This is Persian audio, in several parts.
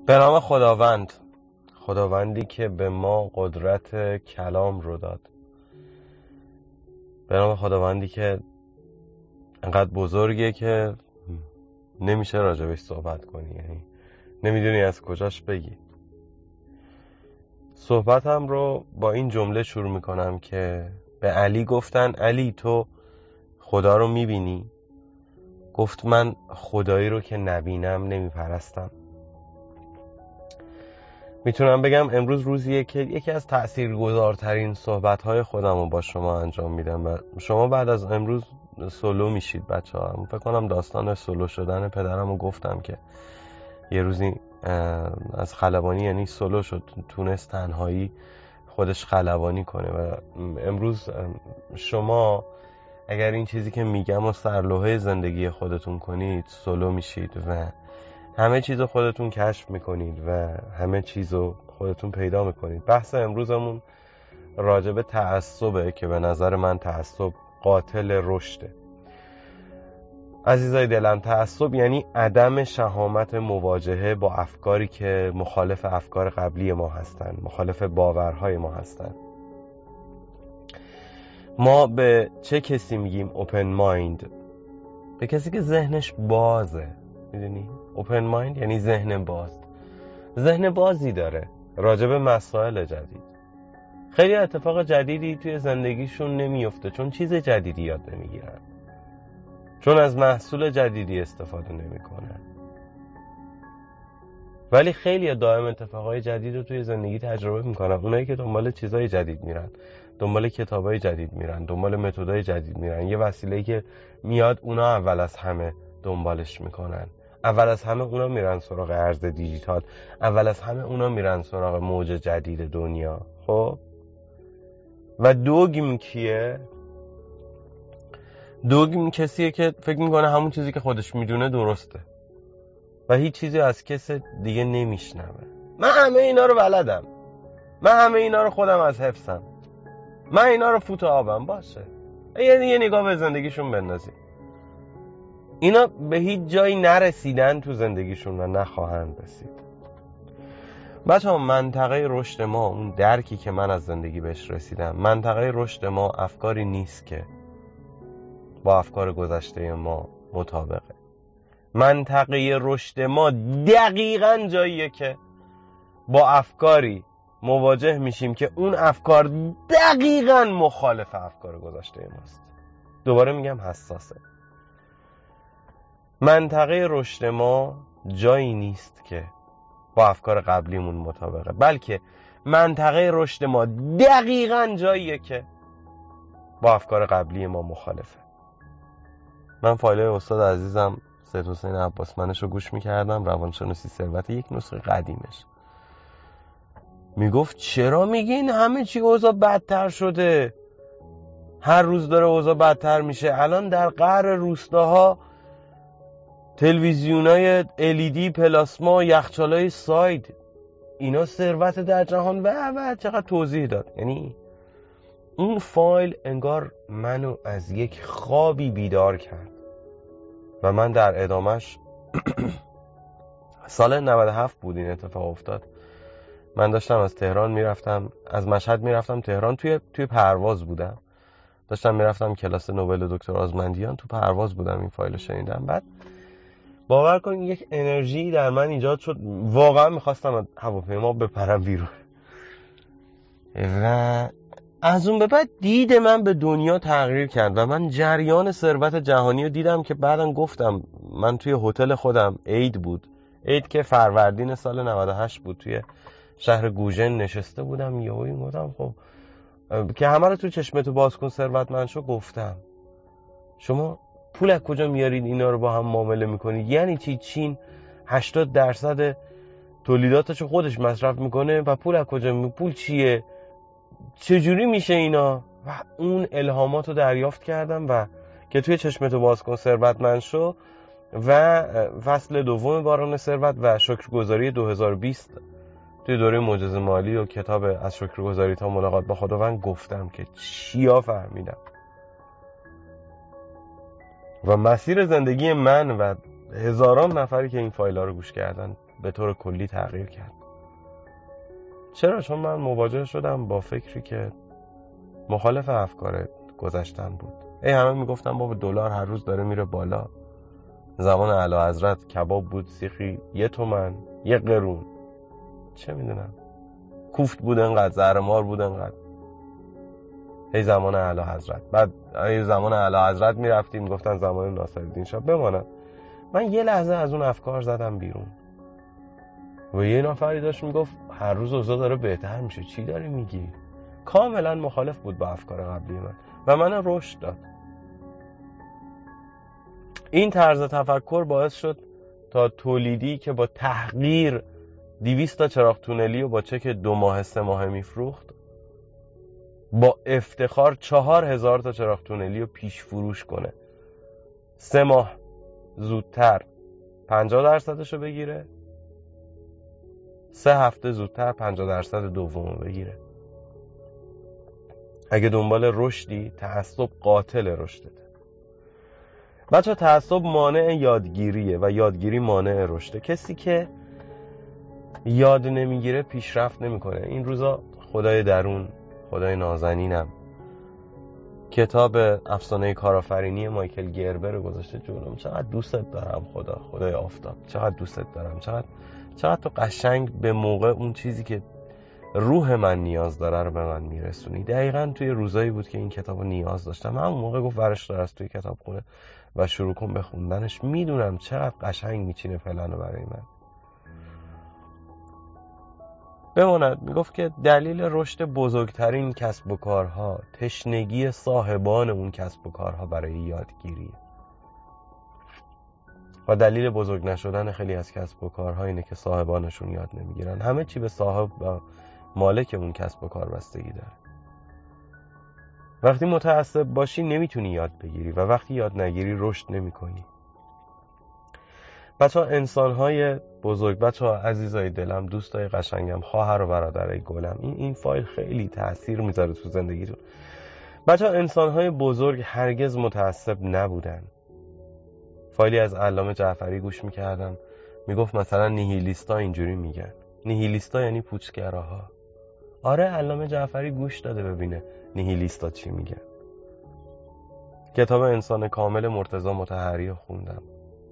به نام خداوندی که به ما قدرت کلام رو داد. به نام خداوندی که انقدر بزرگه که نمیشه راجبش صحبت کنی، یعنی نمیدونی از کجاش بگی. صحبتم رو با این جمله شروع میکنم که به علی گفتن علی تو خدا رو میبینی؟ گفت من خدایی رو که نبینم نمیپرستم. میتونم بگم امروز روزیه که یکی از تأثیرگذارترین صحبت‌های خودم رو با شما انجام میدم و شما بعد از امروز سولو میشید بچه‌ها. فکر کنم داستان سولو شدن پدرم رو گفتم که یه روزی از خلبانی، یعنی سولو شد، تونست تنهایی خودش خلبانی کنه. و امروز شما اگر این چیزی که میگم و سرلوحه زندگی خودتون کنید، سولو میشید و همه چیزو خودتون کشف میکنید و همه چیزو خودتون پیدا میکنید. بحث امروزمون راجب تعصبه که به نظر من تعصب قاتل رشده. عزیزای دلم، تعصب یعنی عدم شهامت مواجهه با افکاری که مخالف افکار قبلی ما هستن، مخالف باورهای ما هستن. ما به چه کسی میگیم اوپن مایند؟ به کسی که ذهنش بازه. میدونی؟ اوپن مایند یعنی ذهن باز. ذهن بازی داره راجب مسائل جدید. خیلی اتفاق جدیدی توی زندگیشون نمیفته چون چیز جدیدی یاد نمیگیرن، چون از محصول جدیدی استفاده نمیکنن. ولی خیلی دائم اتفاقای جدید رو توی زندگی تجربه میکنن. اونایی که دنبال چیزای جدید میرن، دنبال کتابای جدید میرن، دنبال متدای جدید میرن، یه وسیله‌ای که میاد اونا اول از همه دنبالش میکنن. اول از همه اونا میرن سراغ ارز دیجیتال، اول از همه اونا میرن سراغ موج جدید دنیا. خب و دوگم کیه؟ دوگم کسیه که فکر میکنه همون چیزی که خودش میدونه درسته و هیچ چیزی از کس دیگه نمیشنوه. من همه اینا رو بلدم، من همه اینا رو خودم از حفظم، من اینا رو فوت آبم. باشه، یه نگاه به زندگیشون بندازی. اینا به هیچ جایی نرسیدن تو زندگیشون و نخواهند رسید. بچه ها، منطقه رشد ما، اون درکی که من از زندگی بهش رسیدم، منطقه رشد ما افکاری نیست که با افکار گذشته ما مطابقه. منطقه رشد ما دقیقاً جاییه که با افکاری مواجه میشیم که اون افکار دقیقاً مخالف افکار گذشته ماست. دوباره میگم حساسه. منطقه رشد ما جایی نیست که با افکار قبلیمون مطابقه، بلکه منطقه رشد ما دقیقاً جاییه که با افکار قبلی ما مخالفه. من فایل استاد عزیزم سید حسین عباسمنش رو گوش میکردم، روانشناسی ثروت، یک نسخه قدیمش. میگفت چرا میگین همه چی اوضاع بدتر شده؟ هر روز داره اوضاع بدتر میشه. الان در قعر روستاها تلویزیونای LED پلاسما، یخچالای ساید، اینا ثروت در جهان و چقدر توضیح داد. یعنی اون فایل انگار منو از یک خوابی بیدار کرد و من در ادامش سال 97 بود این اتفاق افتاد. من داشتم از تهران میرفتم، از مشهد میرفتم تهران، توی پرواز بودم، داشتم میرفتم کلاس نوبل دکتر آزمندیان، تو پرواز بودم این فایل رو شنیدم. بعد باور کن یک انرژی در من ایجاد شد، واقعا میخواستم از هواپیما بپرم بیرون. و از اون به بعد دید من به دنیا تغییر کرد و من جریان ثروت جهانی رو دیدم که بعداً گفتم. من توی هتل خودم، عید بود، عید که فروردین سال 98 بود، توی شهر گوژن نشسته بودم. یهویی گفتم خب که همه رو تو چشمتو باز کن ثروتمند شو، گفتم شما پول از کجا میارید اینا رو با هم معامله میکنید؟ یعنی چی؟ چین 80% تولیداتشو خودش مصرف میکنه و پول از کجا پول چیه؟ چجوری میشه اینا؟ و اون الهامات رو دریافت کردم و که توی چشمتو باز کن ثروتمند شو و فصل دوم باران ثروت و شکرگزاری 2020 توی دوره معجزه مالی و کتاب از شکرگزاری تا ملاقات با خداوند گفتم که چیا فهمیدم. و مسیر زندگی من و هزاران نفری که این فایل ها رو گوش کردن به طور کلی تغییر کرد. چرا؟ چون من مواجه شدم با فکری که مخالف افکار گذشتن بود. همه میگفتن بابا دلار هر روز داره میره بالا. زمان اعلیحضرت کباب بود سیخی 1 تومن 1 قرون، چه میدونم، کوفت بود انقدر، زهرمار بود انقدر. زمان اعلیحضرت. بعد زمان اعلیحضرت میرفتیم میگفتن زمان ناصرالدین شاه بماند. من یه لحظه از اون افکار زدم بیرون و یه نفری داشت میگفت هر روز اوضاع داره بهتر میشه. چی داری میگی؟ کاملا مخالف بود با افکار قبلی من و من رشد داد. این طرز تفکر باعث شد تا تولیدی که با تحقیر 200 تا چراغ تونلی و با چک 2 ماه 3 ماه میفروخت، با افتخار 4000 تا چراغ تونلی رو پیش فروش کنه، 3 ماه زودتر 50% رو بگیره، 3 هفته زودتر 50% دومو بگیره. اگه دنبال رشدی، تعصب قاتل رشدته. بچه تعصب مانع یادگیریه و یادگیری مانع رشده. کسی که یاد نمیگیره پیشرفت نمیکنه. این روزا خدای درون، خدای نازنینم، کتاب افسانه کارآفرینی مایکل گربر رو گذاشته جلوم. چقدر دوستت دارم خدای آفتاب، چقدر دوستت دارم، چقدر تو قشنگ به موقع اون چیزی که روح من نیاز داره رو به من میرسونی. دقیقاً توی روزایی بود که این کتابو نیاز داشتم. همون موقع گفت ورش دار از توی کتابخونه و شروع کن به خوندنش. میدونم چقدر قشنگ میچینه پلنو برای من. بماند میگفت که دلیل رشد بزرگترین کسب و کارها تشنگی صاحبان اون کسب و کارها برای یادگیریه و دلیل بزرگ نشدن خیلی از کسب و کارها اینه که صاحبانشون یاد نمیگیرن. همه چی به صاحب و مالک اون کسب و کار بستگی داره. وقتی متعصب باشی نمیتونی یاد بگیری و وقتی یاد نگیری رشد نمیکنی. بچه‌ها انسان‌های بزرگ، بچه‌ها عزیزای دلم، دوستای قشنگم، خواهر و برادرای گلم، این فایل خیلی تأثیر میذاره تو زندگیتون. بچه‌ها انسان‌های بزرگ هرگز متعصب نبودن. فایلی از علامه جعفری گوش میکردم، میگفت مثلا نیهیلیستا اینجوری میگن. نیهیلیستا یعنی پوچگراها. آره علامه جعفری گوش داده ببینه نیهیلیستا چی میگن. کتاب انسان کامل مرتضی مطهری رو خوندم.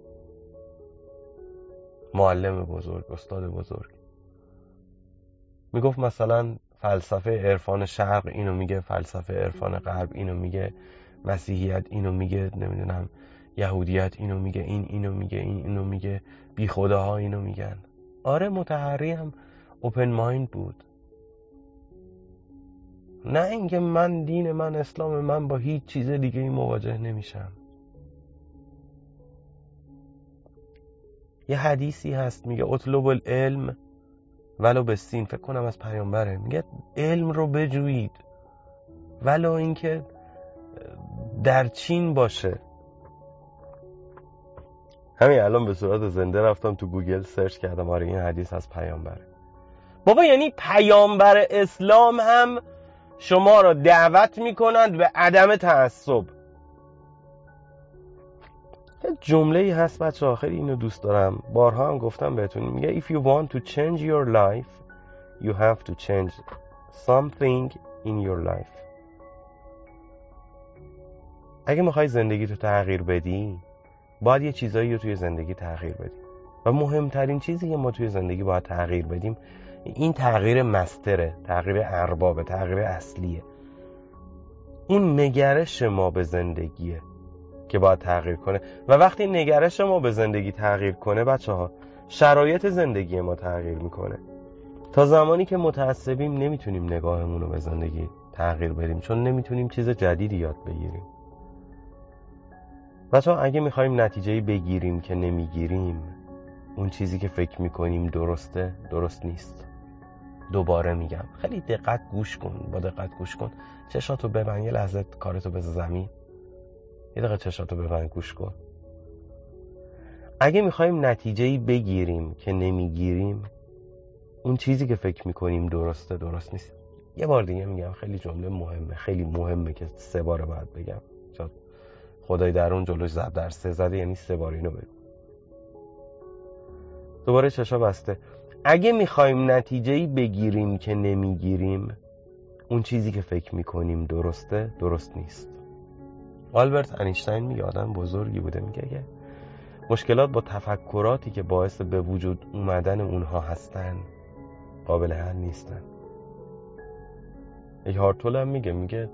معلم بزرگ، استاد بزرگ، میگفت مثلا فلسفه عرفان شرق اینو میگه، فلسفه عرفان غرب اینو میگه، مسیحیت اینو میگه، نمیدونم یهودیت اینو میگه، این اینو میگه، این اینو میگه، بی خداها اینو میگن. آره مطهری هم اوپن مایند بود. نه اینکه من دین من اسلام من با هیچ چیز دیگه ای مواجه نمیشم. یه حدیثی هست میگه اطلب العلم ولو بالسین، فکر کنم از پیامبره، میگه علم رو بجویید ولو اینکه در چین باشه. همین الان به صورت زنده رفتم تو گوگل سرچ کردم، آره این حدیث از پیامبره. بابا یعنی پیامبر اسلام هم شما را دعوت میکنند به عدم تعصب. یه جمله‌ای هست بچه‌ها خیلی اینو دوست دارم، بارها هم گفتم بهتون، میگه if you want to change your life you have to change something in your life. اگه میخوای زندگی تو تغییر بدی باید یه چیزایی رو توی زندگی تغییر بدی و مهمترین چیزی که ما توی زندگی باید تغییر بدیم این تغییر مستره، تغییر اربابه، تغییر اصلیه. اون نگرش ما به زندگیه که باید تغییر کنه و وقتی نگرش ما به زندگی تغییر کنه بچه‌ها شرایط زندگی ما تغییر میکنه. تا زمانی که متعصبیم نمیتونیم نگاهمون رو به زندگی تغییر بدیم، چون نمیتونیم چیز جدیدی یاد بگیریم. بچه‌ها اگه میخوایم نتیجه‌ای بگیریم که نمیگیریم، اون چیزی که فکر میکنیم درسته درست نیست. دوباره میگم خیلی دقت گوش کن، با دقت گوش کن. چشاتو ببند، یه لحظه کارتو بذار زمین، یه دقیقه چشاتو ببند گوش کن. اگه میخوایم نتیجه‌ای بگیریم که نمیگیریم، اون چیزی که فکر میکنیم درسته درست نیست. یه بار دیگه میگم، خیلی جمله مهمه، خیلی مهمه که 3 بار باید بگم. چون خدای درون جلوش ضرب در 3 زده، یعنی 3 بار اینو بگو. دوباره چشا بسته. اگه میخوایم نتیجه‌ای بگیریم که نمیگیریم، اون چیزی که فکر میکنیم درسته درست نیست. آلبرت اینشتین میگه، آدم بزرگی بوده، میگه مشکلات با تفکراتی که باعث به وجود اومدن اونها هستن قابل حل نیستن. یک هارتول هم میگه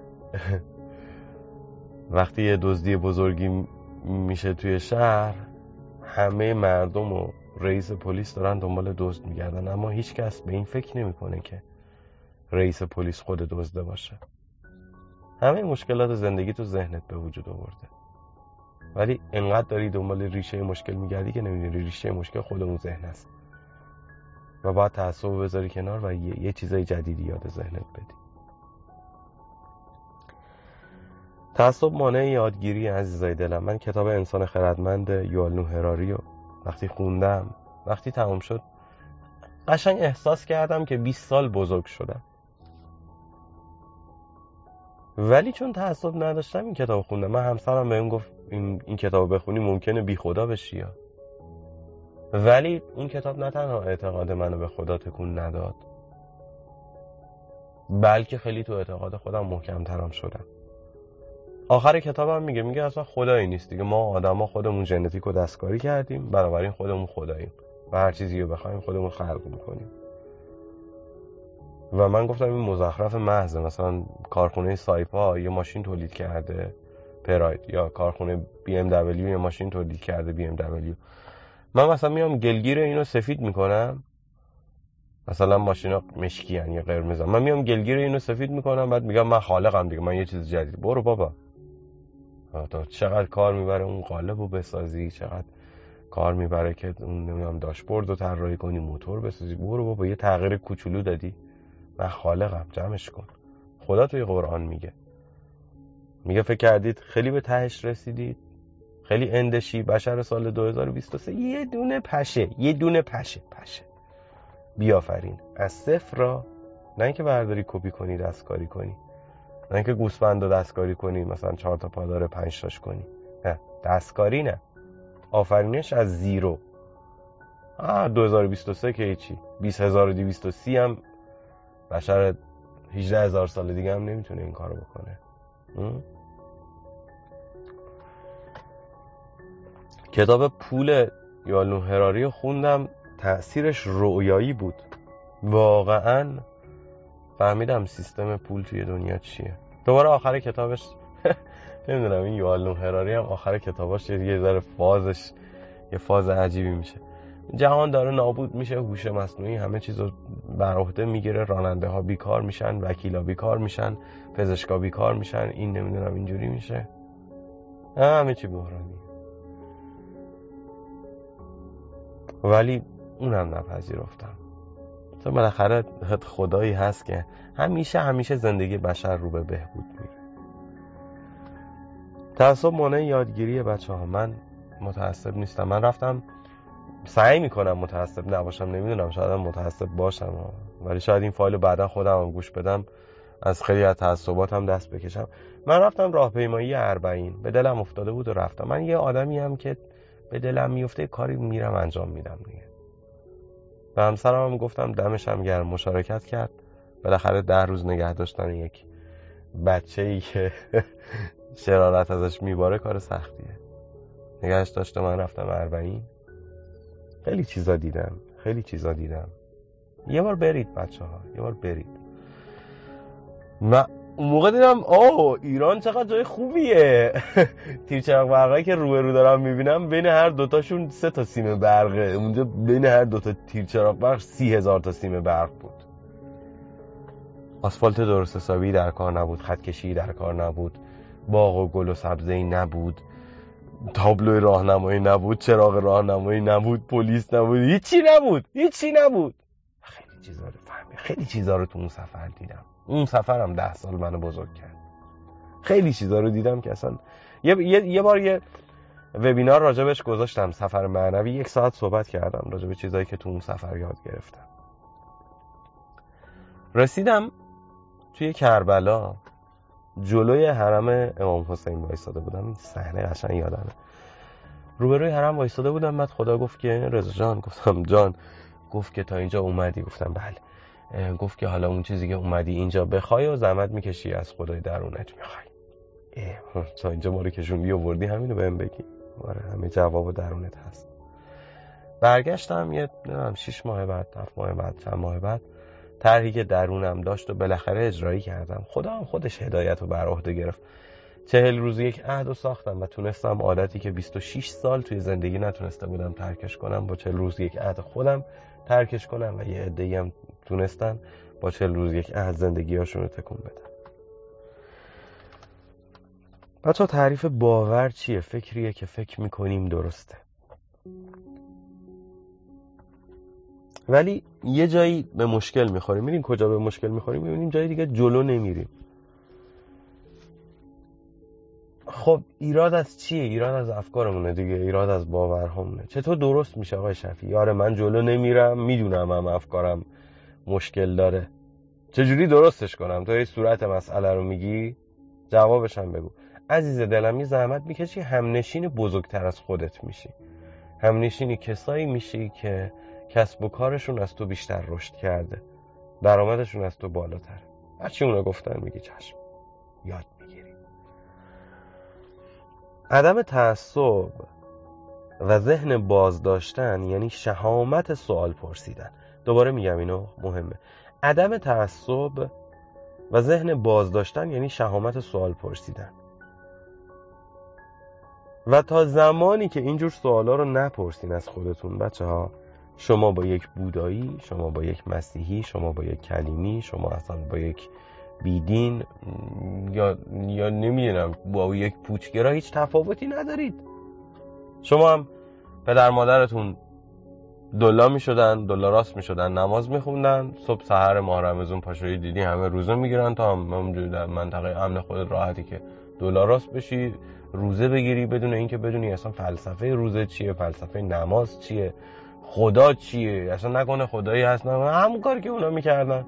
وقتی یه دزدی بزرگی میشه توی شهر، همه مردم و رئیس پلیس دارن دنبال دزد میگردن، اما هیچ کس به این فکر نمیکنه که رئیس پلیس خود دزده باشه. همه مشکلات زندگی تو ذهنت به وجود آورده، ولی انقدر داری دنبال ریشه مشکل میگردی که نمیدونی ریشه مشکل خود اون ذهن است و باید تعصب بذاری کنار و یه چیزای جدیدی یاد ذهنت بدی. تعصب مانع یادگیری عزیزای دلم. من کتاب انسان خردمند یوال نوح هراری رو وقتی خوندم، وقتی تمام شد، قشنگ احساس کردم که 20 سال بزرگ شدم، ولی چون تعصب نداشتم این کتاب خوندم. من همسرم بهم گفت این کتاب بخونی ممکنه بی خدا بشی، ولی اون کتاب نه تنها اعتقاد منو به خدا تکون نداد، بلکه خیلی تو اعتقاد خودم محکم‌ترم شدم. آخر کتابم میگه اصلا خدایی نیست دیگه، ما آدما خودمون ژنتیک رو دستکاری کردیم، بنابراین خودمون خداییم و هر چیزی رو بخوایم خودمون خلق میکنیم. و من گفتم این مزخرف محضه. مثلا کارخونه سایپا یه ماشین تولید کرده پراید، یا کارخونه BMW یه ماشین تولید کرده BMW. من مثلا میام گلگیر اینو سفید میکنم، مثلا ماشینا مشکی ان یا قرمز، من میام گلگیر اینو سفید میکنم، بعد میگم من خالقم دیگه، من یه چیز جدید. برو بابا، تا چقدر کار میبره اون قالبو بسازی، چقدر کار میبره که اون نمیدونم داشبورد رو طراحی کنی، موتور بسازی. برو بابا، یه تغییر کوچولو دادی، من خالقم، جمعش کن. خدا توی قرآن میگه فکر کردید خیلی به تهش رسیدید، خیلی اندشی بشر سال 2023 یه دونه پشه بیافرین از صفر را. نه اینکه برداری کپی کنی دستکاری کنی، نه اینکه گوسفند رو دستکاری کنی مثلا 4 تا پا داره 5 تاش کنی، نه دستکاری، نه آفرینش از زیرو. 2023 که هیچی، 20230 هم بشر 18000 سال دیگه هم نمیتونه این کارو بکنه. کتاب پول یوال نوح هراری رو خوندم، تأثیرش رویایی بود. واقعا فهمیدم سیستم پول توی دنیا چیه. دوباره آخر کتابش نمیدونم این یوال نوح هراری هم آخر کتاباش یه ذره فازش یه فاز عجیبی میشه. جهان داره نابود میشه، هوش مصنوعی همه چیزو بر عهده میگیره، راننده ها بیکار میشن، وکیلا بیکار میشن، پزشکا بیکار میشن، این نمیدونم اینجوری میشه، همه چی بحرانی. ولی اونم نپذیرفتم، چون بالاخره خدایی هست که همیشه زندگی بشر رو به بهبود میره. تعصب مانع یادگیری بچه‌ها. من متعصب نیستم، من رفتم سعی میکنم متعصب نباشم، نمیدونم شاید متعصب باشم، ولی شاید این فایل بعدا خودم هم گوش بدم از خیلی از تعصباتم دست بکشم. من رفتم راهپیمایی 40، به دلم افتاده بود و رفتم. من یه آدمی هم که به دلم میفته کاری میرم انجام میدم دیگه. به همسرم هم گفتم، دمش هم گرم، مشارکت کرد. بالاخره 10 روز نگه داشتن یک بچه‌ای که شرارت ازش میباره کار سختیه. نگهش داشتم، من رفتم 40. خیلی چیزا دیدم. یه بار برید بچه‌ها، یه بار برید. من اون موقع دیدم ایران چقدر جای خوبیه. تیرچراغ برقی که روبرو دارم میبینم، بین هر دوتاشون 3 تا سیم برقه. اونجا بین هر دوتا تیرچراغ برق 30,000 تا سیم برق بود. آسفالت درست حسابی در کار نبود، خط کشی در کار نبود، باغ و گل و سبزه‌ای نبود، تابلو راهنمایی نبود، چراغ راهنمایی نبود، پلیس نبود، هیچی نبود. خیلی چیزا رو تو اون سفر دیدم. اون سفرم 10 سال منو بزرگ کرد. خیلی چیزا رو دیدم که اصلا یه بار یه وبینار راجبش گذاشتم، سفر معنوی. 1 ساعت صحبت کردم راجب چیزایی که تو اون سفر یاد گرفتم. رسیدم توی کربلا، جلوی حرم امام حسین وایساده بودم. این صحنه قشنگ یادمه. روبروی حرم وایساده بودم. بعد خدا گفت که رضا جان. گفتم جان. گفت که تا اینجا اومدی. گفتم بله. گفت که حالا اون چیزی که اومدی اینجا بخوای و زحمت میکشی از خدای درونت میخوای. تا اینجا ما رو کشوندی آوردی همینو بهم بگی. آره همه جواب درونت هست. برگشتم یه 6 ماه بعد 7 ماه بعد چند ماه بعد طرحی که درونم داشت و بالاخره اجرایی کردم. خدا هم خودش هدایت رو بر عهده گرفت. 40 روز یک عهد رو ساختم و تونستم عادتی که 26 سال توی زندگی نتونسته بودم ترکش کنم با 40 روز یک عهد خودم ترکش کنم و یه عده‌ای هم تونستن با 40 روز یک عهد زندگی‌هاشون رو تکون بدن. بچه‌ها تعریف باور چیه؟ فکریه که فکر میکنیم درسته، ولی یه جایی به مشکل میخوریم. میدونین کجا به مشکل میخوریم؟ میبینیم جایی دیگه جلو نمیریم. خب ایراد از چیه؟ ایراد از افکارمونه دیگه، ایراد از باورهامونه. چطور درست میشه آقای شفیعی؟ آره من جلو نمیرم، میدونم هم افکارم مشکل داره، چجوری درستش کنم؟ تو یه صورت مسئله رو میگی، جوابش هم بگو. عزیز دلم یه زحمت میکشی، همنشین بزرگتر از خودت میشی. همنشینی کسایی میشی که کسب و کارشون از تو بیشتر رشد کرده، درآمدشون از تو بالاتره. هرچی اونا گفتن میگی چشم، یاد میگیری. عدم تعصب و ذهن باز داشتن یعنی شهامت سوال پرسیدن. دوباره میگم اینو مهمه. عدم تعصب و ذهن باز داشتن یعنی شهامت سوال پرسیدن. و تا زمانی که اینجور سوالا رو نپرسین از خودتون بچه ها، شما با یک بودایی، شما با یک مسیحی، شما با یک کلیمی، شما اصلا با یک بیدین یا نمیدونم با یک پوچگرا هیچ تفاوتی ندارید. شما هم پدر مادرتون دلا میشدن، دلا راست میشدن، نماز میخوندن، صبح سحر ماه رمضان پاشویی دیدی همه روزه میگیرن تا همونجوری در منطقه امن خودت راحتی که دلا راست بشی روزه بگیری بدون اینکه بدونی اصلا فلسفه روزه چیه، فلسفه نماز چیه، خدا چیه، اصلا نکنه خدایی هست، نه همون کاری که اونا میکردن.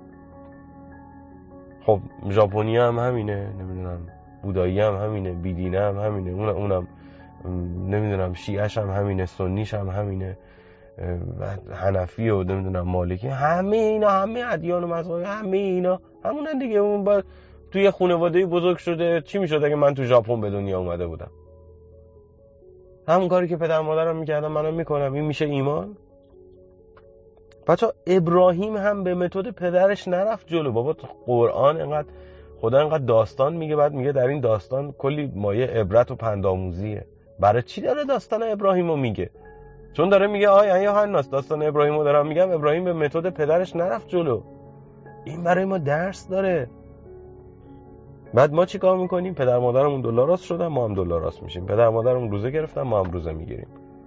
خب ژاپنی هم همینه، نمیدونم بودایی هم همینه، بیدینه هم همینه، اونم نمیدونم شیعش هم همینه، سنیش هم همینه، حنفی و نمیدونم مالکی، همه اینا، همه ادیان و مذاهب همه اینا همونن دیگه. اون با توی خانواده بزرگ شده، چی میشد اگه من تو ژاپن به دنیا اومده بودم؟ همون کاری که پدر مادرم میکردم منم میکنم. این میشه ایمان؟ بچه ابراهیم هم به متد پدرش نرفت جلو. بابا تو قرآن اینقدر خدا اینقدر داستان میگه، بعد میگه در این داستان کلی مایه عبرت و پندآموزیه. برای چی داره داستان ابراهیمو میگه؟ چون داره میگه آیا یوحنا داستان ابراهیمو دارم میگم، ابراهیم به متد پدرش نرفت جلو. این برای ما درس داره. بعد ما چی کار میکنیم؟ پدر مادرمون دلار راست شدن، ما هم دلار راست میشیم. پدر مادرمون روزه گرفتن، ما هم روزه میگیریم.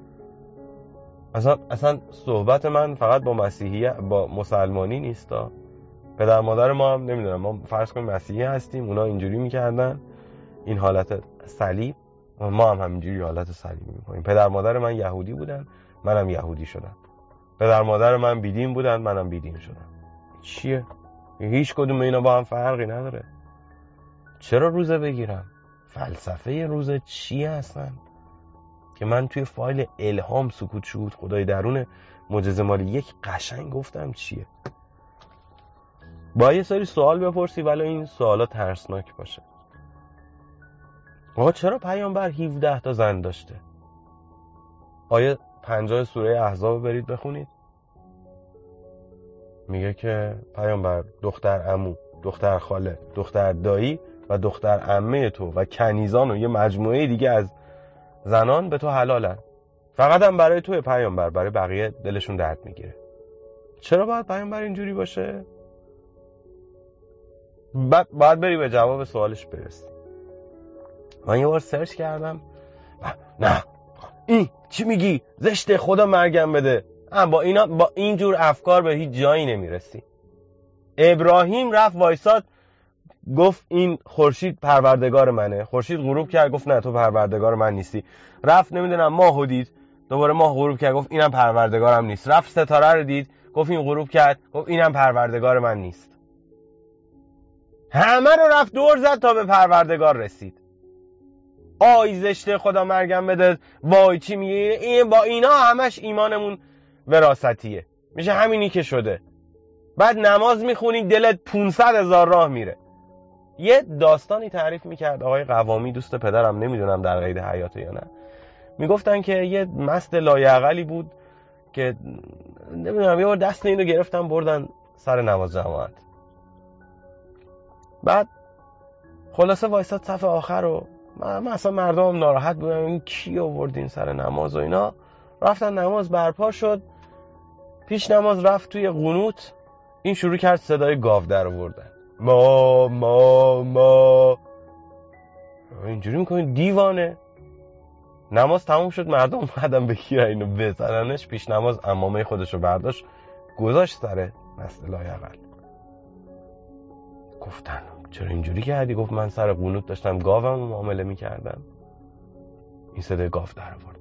اصلا صحبت من فقط با مسیحی با مسلمانی نیستا. پدر مادر ما هم نمیدونم، ما فرض کنیم مسیحی هستیم، اونا اینجوری میکردن، این حالت صلیب، ما هم همینجوری حالت صلیب میکنیم. پدر مادر من یهودی بودن، منم یهودی شدم. پدر مادر من بیدین بودن، منم بیدین شدم. چیه؟ هیچ کدوم اینا با هم فرقی نداره. چرا روزه بگیرم؟ فلسفه روزه چیه اصلا؟ که من توی فایل الهام سکوت شهود خدای درون معجزه مالی یک قشنگ گفتم چیه. با یه سری سوال بپرسی ولی این سوالا ترسناک باشه. آقا چرا پیامبر 17 تا زن داشته؟ آیه 50 سوره احزاب برید بخونید. میگه که پیامبر دختر عمو، دختر خاله، دختر دایی و دختر عمه تو و کنیزان و یه مجموعه دیگه از زنان به تو حلالن. فقط هم برای توی پیامبر، برای بقیه دلشون درد میگیره. چرا باید پیامبر اینجوری باشه؟ باید بری به جواب سوالش برسی. من یه بار سرچ کردم، نه این چی میگی؟ زشته، خدا مرگم بده. با اینجور افکار به هیچ جایی نمیرسی. ابراهیم رفت وایساد گفت این خورشید پروردگار منه. خورشید غروب کرد گفت نه تو پروردگار من نیستی. رفت نمیدونم ماهو دید، دوباره ماه غروب کرد گفت اینم پروردگارم نیست. رفت ستاره رو دید گفت این غروب کرد گفت اینم پروردگار من نیست. همه رو رفت دور زد تا به پروردگار رسید. آی زشته خدا مرگم بده، وای چی میگه این، با اینا همش ایمانمون وراثتیه، میشه همینی که شده. بعد نماز میخونی دلت 500,000 راه میره. یه داستانی تعریف میکرد آقای قوامی، دوست پدرم، نمیدونم در قید حیاته یا نه. میگفتن که یه مست لایعقلی بود که نمیدونم یه بار دست اینو گرفتن بردن سر نماز جماعت. بعد خلاصه وایساد صف آخر رو، من اصلا مردم ناراحت بودم این کی آوردین سر نماز و اینا. رفتن نماز برپا شد، پیش نماز رفت توی قنوت، این شروع کرد صدای گاو در آوردن، ما اینجوری میکنین دیوانه. نماز تموم شد، مردم اومدن بگیرن اینو بزننش. پیش نماز عمامه خودشو برداشت گذاشت سر مست لایعقل. گفتن چرا اینجوری کردی؟ گفت من سر قنوت داشتم گاوم معامله میکردم، این صدای گاو در آورد.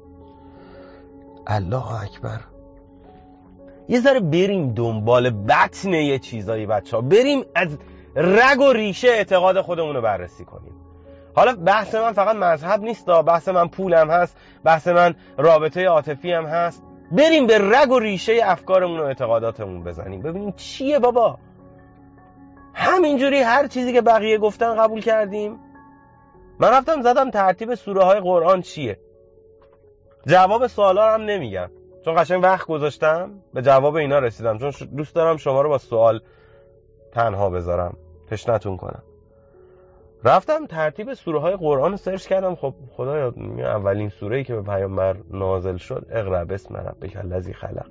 الله اکبر. یه ذره بریم دنبال بطن یه چیزایی بچه‌ها، بریم از رگ و ریشه اعتقاد خودمون رو بررسی کنیم. حالا بحث من فقط مذهب نیست، بحث من پولم هست، بحث من رابطه عاطفی هم هست. بریم به رگ و ریشه افکارمون و اعتقاداتمون بزنیم، ببینیم چیه بابا. همینجوری هر چیزی که بقیه گفتن قبول کردیم. من رفتم زدم ترتیب سوره های قرآن چیه. جواب سوالا هم نمیگم چون قشنگ وقت گذاشتم به جواب اینا رسیدم، چون دوست دارم شما رو با سوال تنها بذارم، تشنتون کنم. رفتم ترتیب سوره های قرآن سرچ کردم. خب خدایا اولین سوره‌ای که به پیامبر نازل شد اقرأ باسم ربک الذی خلق.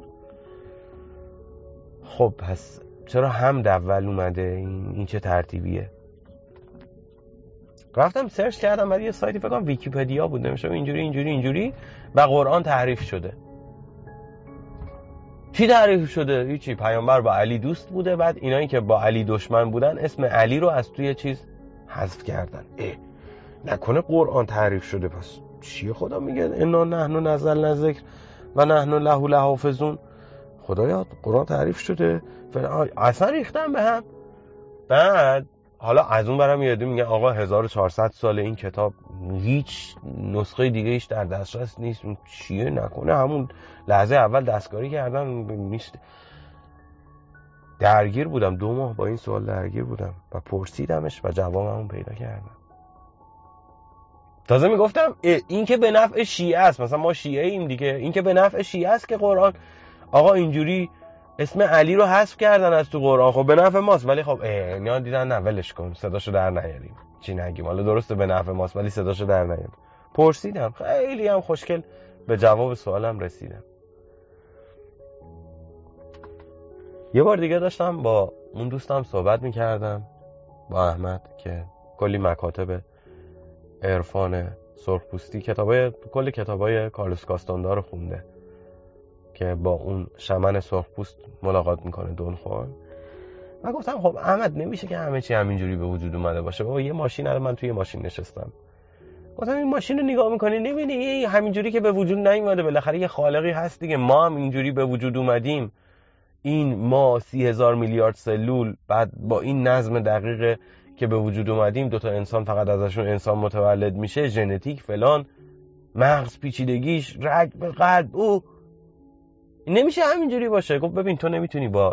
خب پس چرا حمد اول اومده؟ این چه ترتیبیه؟ رفتم سرچ کردم، بعد یه سایتی فکر کنم ویکی‌پدیا بود نمیشه اینجوری و قرآن تحریف شده. چی تحریف شده؟ هیچی. پیامبر با علی دوست بوده، بعد اینایی که با علی دشمن بودن اسم علی رو از توی چیز حذف کردن. نکنه قرآن تحریف شده؟ پس چیه خدا میگه انا نحن نزلنا الذکر و نحن له لحافظون؟ خدایا قرآن تحریف شده؟ اصلا ریختن به هم. بعد حالا از اون برم یاد میگه آقا 1400 سال این کتاب هیچ نسخه دیگه ایش در دسترس نیست. چیه؟ نکنه همون لحظه اول دستکاری کردن نیست؟ درگیر بودم 2 ماه با این سوال درگیر بودم و پرسیدمش و جوابمو پیدا کردم. تازه میگفتم این که به نفع شیعه است، مثلا ما شیعه ایم دیگه، این که به نفع شیعه است که قرآن آقا اینجوری اسم علی رو حذف کردن از تو قرآن. خب به نفع ماست، ولی خب اینا دیدن نه ولش کن، صداشو در نیاریم، چی نگیم. حالا درسته به نفع ماست ولی صداشو در نیاریم. پرسیدم، خیلی هم خوشگل به جواب سوالم رسیدم. یه بار دیگه داشتم با اون دوستم صحبت میکردم، با احمد، که کلی مکاتب عرفان سرخپوستی، کل کتابای کارلوس کاستاندا رو خونده که با اون شمن سرخپوست ملاقات میکنه دونخوان. من گفتم خب احمد نمیشه که همه چی همینجوری به وجود اومده باشه. بابا یه ماشین الان من توی ماشین نشستم، گفتم این ماشین رو نگاه میکنی نمیبینی همینجوری که به وجود نیومده، بالاخره یه خالقی هست دیگه. ما هم اینجوری به وجود اومدیم، این ما 30,000 میلیارد سلول، بعد با این نظم دقیقه که به وجود اومدیم 2 تا انسان فقط ازشون انسان متولد میشه، ژنتیک فلان، مغز پیچیدگیش، رگ به قلب، نمیشه همینجوری باشه. گفت ببین تو نمیتونی با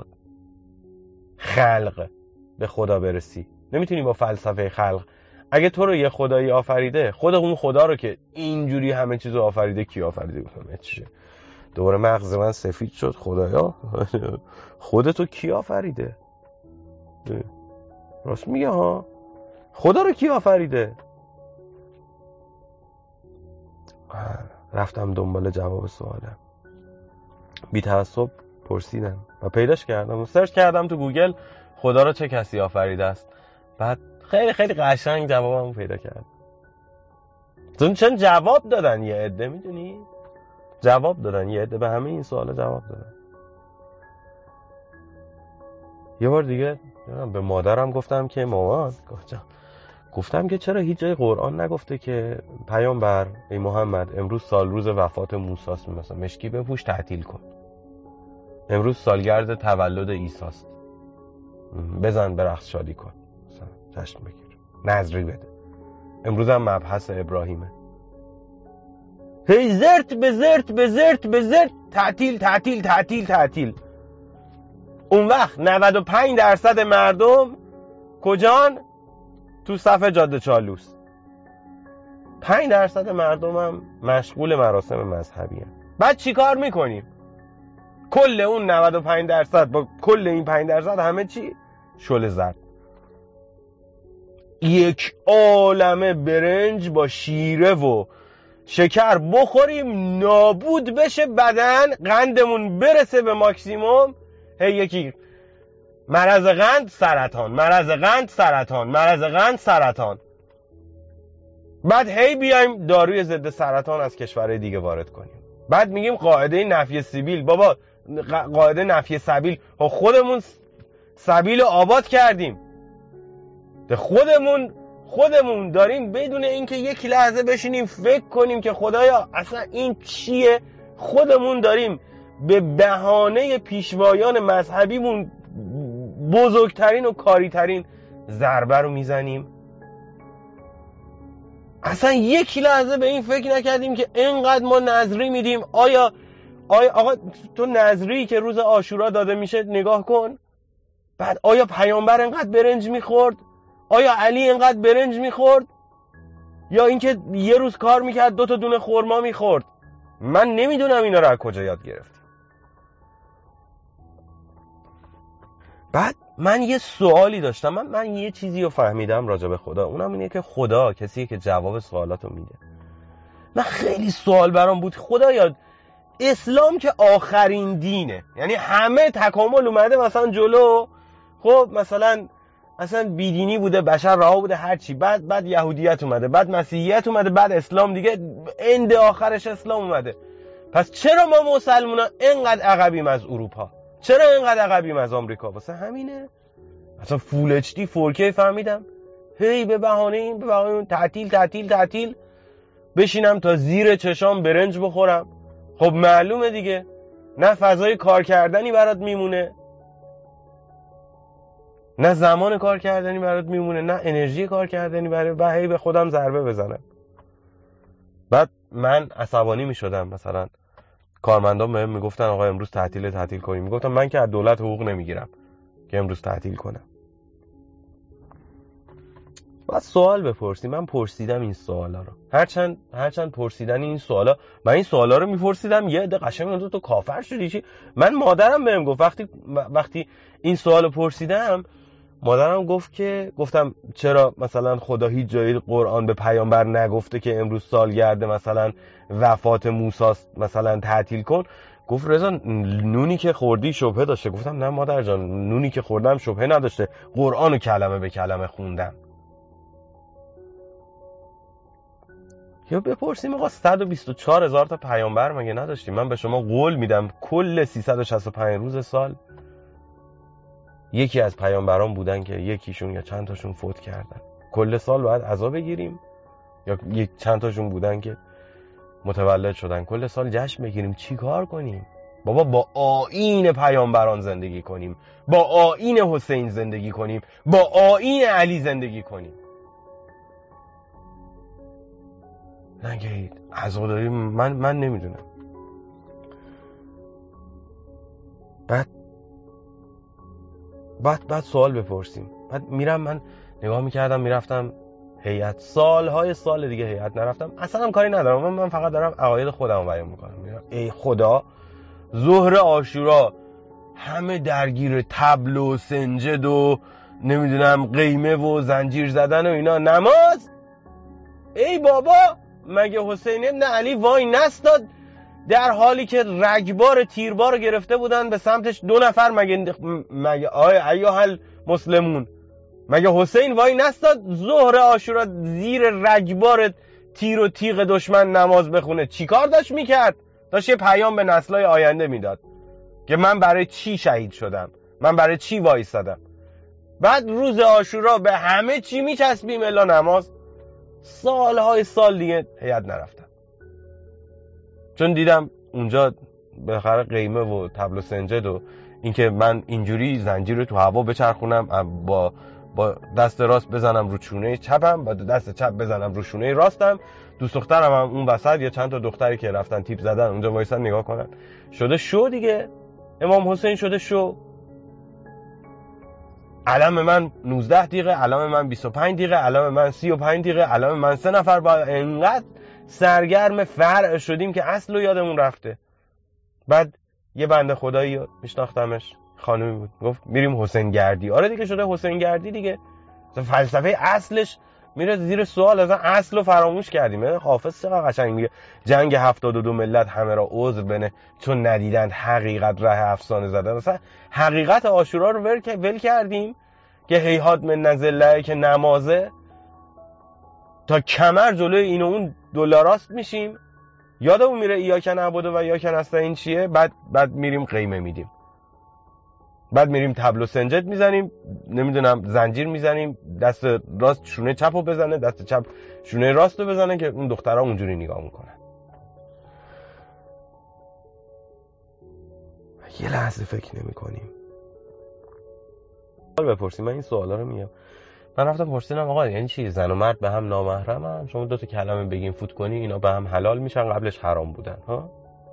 خلق به خدا برسی، نمیتونی با فلسفه خلق. اگه تو رو یه خدایی آفریده، خود اون خدا رو که اینجوری همه چیزو آفریده کی آفریده؟ گفتم چیه؟ دوباره مغز من سفید شد. خدایا خودتو کی آفریده؟ راست میگه ها، خدا رو کی آفریده؟ رفتم دنبال جواب سوالم، بی تعصب پرسیدم و پیداش کردم و سرچ کردم تو گوگل خدا رو چه کسی آفریده است. بعد خیلی خیلی قشنگ جوابمو پیدا کردم. چون جواب دادن یه عده، میدونی؟ جواب دادن یه عده، به همه این سوالا جواب دادن. یه بار دیگه به مادرم گفتم که مامان، گفتم که چرا هیچ جای قرآن نگفته که پیامبر ای محمد امروز سال روز وفات موسی است، مثلا مشکی بپوش تعطیل کن، امروز سالگرد تولد عیسی است بزن برقص شادی کن، مثلا جشن بگیر، نذری بده. امروز هم مبحث ابراهیمه. هی زرت به زرت به زرت به زرت، تعطیل تعطیل تعطیل تعطیل. اون وقت 95% مردم کجان؟ تو صف جاده چالوس. 5% مردم هم مشغول مراسم مذهبی هم. بعد چی کار میکنیم؟ کل اون 95% با کل این 5% همه چی؟ شل زرد. یک عالمه برنج با شیره و شکر بخوریم، نابود بشه بدن، قندمون برسه به ماکسیموم. هی یکی مرض قند سرطان، مرض قند سرطان، مرض قند سرطان. بعد هی بیایم داروی ضد سرطان از کشورهای دیگه وارد کنیم. بعد میگیم قاعده نفی سبیل. بابا قاعده نفی سبیل، خودمون سبیل آباد کردیم. خودمون داریم بدون اینکه یک لحظه بشینیم فکر کنیم که خدایا اصلا این چیه. خودمون داریم به بهانه پیشوایان مذهبیمون بزرگترین و کاریترین ضربه رو میزنیم. اصلا یک لحظه به این فکر نکردیم که اینقدر ما نذری میدیم. آیا آقا تو نذری که روز عاشورا داده میشه نگاه کن. بعد آیا پیامبر اینقدر برنج میخورد؟ آیا علی اینقدر برنج میخورد؟ یا اینکه یه روز کار میکرد 2 تا دونه خرما میخورد؟ من نمیدونم اینا رو از کجا یاد گرفتیم. بعد من یه سوالی داشتم. من یه چیزی رو فهمیدم راجع به خدا. اونم اینه که خدا کسیه که جواب سوالاتو میده. من خیلی سوال برام بود، خدایا اسلام که آخرین دینه، یعنی همه تکامل اومده مثلا جلو، خب مثلا اصلا بیدینی بوده، بشر رها بوده، هرچی، بعد یهودیت اومده، بعد مسیحیت اومده، بعد اسلام دیگه، اند آخرش اسلام اومده. پس چرا ما مسلمونا اینقدر عقبیم از اروپا؟ چرا اینقدر عقبیم از آمریکا؟ واسه همینه. اصلا فول اچ دی 4K فهمیدم. هی به بهانه این تعطیل بشینم تا زیر چشام برنج بخورم. خب معلومه دیگه، نه فضای کار کردنی برات میمونه، نه زمان کار کردنی برات میمونه، نه انرژی کار کردنی برای هی به خودم ضربه بزنم. بعد من عصبانی میشدم. مثلا کارمندان بهم میگفتن آقا امروز تعطیل کنیم. میگفتم من که از دولت حقوق نمیگیرم که امروز تعطیل کنم. بعد سوال بپرسیم. من پرسیدم این سوالا رو. هرچند پرسیدن این سوالا، من این سوالا رو میپرسیدم یه عده قشنگ میگفتن تو کافر شدی چی؟ من مادرم بهم گفت وقتی این سوالو پرسیدم، مادرم گفتم چرا مثلا خدا هیچ جایی قرآن به پیامبر نگفته که امروز سالگرد مثلا وفات موسی مثلا تعطیل کن؟ گفت رضا نونی که خوردی شبهه داشته. گفتم نه مادر جان، نونی که خوردم شبهه نداشته، قرآنو کلمه به کلمه خوندم. یا بپرسیم آقا 124,000 تا پیامبر مگه نداشتیم؟ من به شما قول میدم کل 365 روز سال یکی از پیامبران بودن که یکیشون یا چند تاشون فوت کردن. کل سال باید عزا بگیریم یا چند تاشون بودن که متولد شدن کل سال جشن بگیریم؟ چی کار کنیم؟ بابا با آیین پیامبران زندگی کنیم، با آیین حسین زندگی کنیم، با آیین علی زندگی کنیم. نگید عزاداری من نمیدونم. بعد سوال بپرسیم. بعد من نگاه میکردم، میرفتم هیئت، سالهای سال دیگه هیئت نرفتم، اصلا هم کاری ندارم. من فقط دارم عقاید خودم رو بیان میکنم. ای خدا، ظهر عاشورا همه درگیر طبل و سنجد و نمیدونم قیمه و زنجیر زدن و اینا، نماز. ای بابا، مگه حسین ابن علی وای نستاد در حالی که رگبار تیربار گرفته بودن به سمتش 2 نفر؟ مگه ایها المسلمون، مگه حسین وای نستاد ظهر عاشورا زیر رگبار تیر و تیغ دشمن نماز بخونه؟ چیکار داشت میکرد؟ داشت یه پیام به نسل‌های آینده میداد که من برای چی شهید شدم، من برای چی وایسادم. بعد روز عاشورا به همه چی میچسبیم الا نماز. سالهای سال دیگه هیئت نرفتم، چون دیدم اونجا بالاخره قیمه و طبل و سنجد و اینکه من اینجوری زنجیر رو تو هوا بچرخونم با دست راست بزنم رو شونه چپم، با دست چپ بزنم رو شونه راستم، دوست دخترم هم اون وسط یا چند تا دختری که رفتن تیپ زدن اونجا وایسن نگاه کنن. شده شو دیگه، امام حسین شده شو. علم من 19 دقیقه، علم من 25 دقیقه، علم من 35 دقیقه، علم من 3 نفر با انقدر سرگرم فرع شدیم که اصلو یادمون رفته. بعد یه بنده خدایی میشناختمش، خانومی بود، گفت میریم حسین گردی. آره دیگه شده حسین گردی دیگه. فلسفه اصلش میره زیر سوال، اصلا اصلو فراموش کردیم. حافظ چقدر قشنگ میگه جنگ 72 ملت همه را عذر بنه چون ندیدن حقیقت ره افسانه زدن. مثلا حقیقت عاشورا رو ول کردیم که هیهات من نزله که نمازه تا کمر جلوی این و اون دلاراست میشیم. یادمون میره ایاک نعبد و ایاک نستعین چیه، بعد میریم قیمه میدیم، بعد میریم تبل و سنجد میزنیم، نمیدونم زنجیر میزنیم، دست راست شونه چپو بزنه، دست چپ شونه راستو بزنه که اون دخترها اونجوری نگاه میکنن. یه لحظه فکر نمی‌کنیم. سوال بپرسیم. من این سوالا رو میام، من رفتم پرسیدم آقا یعنی چی زن و مرد به هم نامحرمن؟ شما دو تا کلمه بگین فوت کنی اینا به هم حلال میشن، قبلش حرام بودن ها.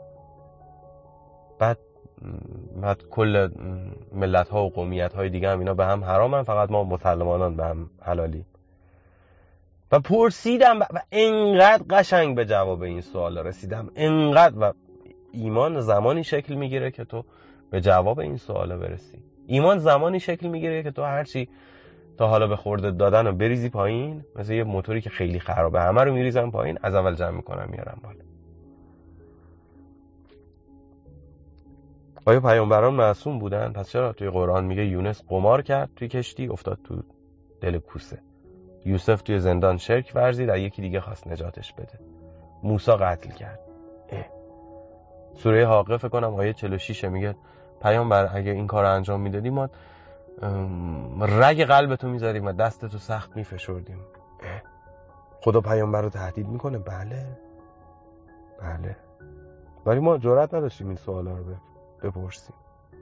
بعد کل ملت ها و قومیت های دیگه هم اینا به هم حرامن، فقط ما مسلمانان به هم حلالی. و پرسیدم و انقدر قشنگ به جواب این سوالا رسیدم، انقدر. و ایمان زمانی شکل میگیره که تو به جواب این سوالا برسی. ایمان زمانی شکل میگیره که تو هرچی تا حالا به خوردت دادن رو بریزی پایین، مثل یه موتوری که خیلی خرابه، همه رو میریزم پایین، از اول جمع میکنم میارم بالا. آیا پیامبران معصوم بودن؟ پس چرا توی قرآن میگه یونس قمار کرد توی کشتی افتاد تو دل کوسه، یوسف توی زندان شرک ورزید و یکی دیگه خواست نجاتش بده، موسی قتل کرد. سوره حاقه فکر کنم آیه 46 میگه پیامبر اگه این کار انجام میدادی ما رگ قلبتو میذاریم و دستتو سخت میفشردیم. خدا پیامبر رو تهدید میکنه؟ بله. ولی ما جرئت نداشتیم این سوالا رو بپرسیم.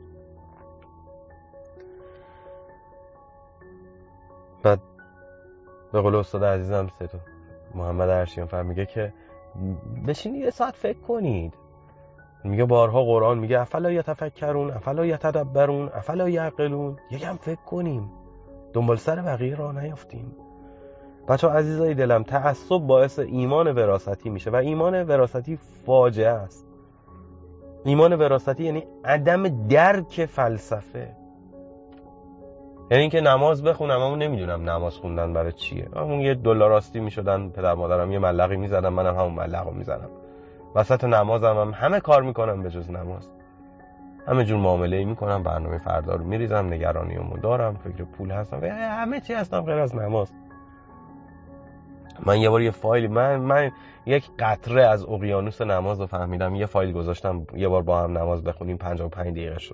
بعد به قول استاد عزیزم محمد ارشیانفر میگه که بشینید یه ساعت فکر کنید. میگه بارها قرآن میگه افلا یتفکرون افلا یتدبرون افلا یعقلون. یکم فکر کنیم، دنبال سر بقیه راه نیافتیم. بچه‌ها عزیزای دلم، تعصب باعث ایمان وراثتی میشه و ایمان وراثتی فاجعه است. ایمان وراثتی یعنی عدم درک فلسفه. یعنی اینکه نماز بخونم اما نمیدونم نماز خوندن برای چیه. همون یه دلاراستی میشدن، پدر مادرم یه ملقی میزدن، منم همون ملقو میزنم. وسط نمازم هم همه کار میکنم به جز نماز. همه جور معامله‌ای میکنم، برنامه فردا رو میریزم، نگرانیمو دارم، فکر پول هستم، همه چی هستم غیر از نماز. من یه بار یه فایل من یک قطره از اقیانوس نماز رو فهمیدم، یه فایل گذاشتم یه بار با هم نماز بخونیم، 55 دقیقه شد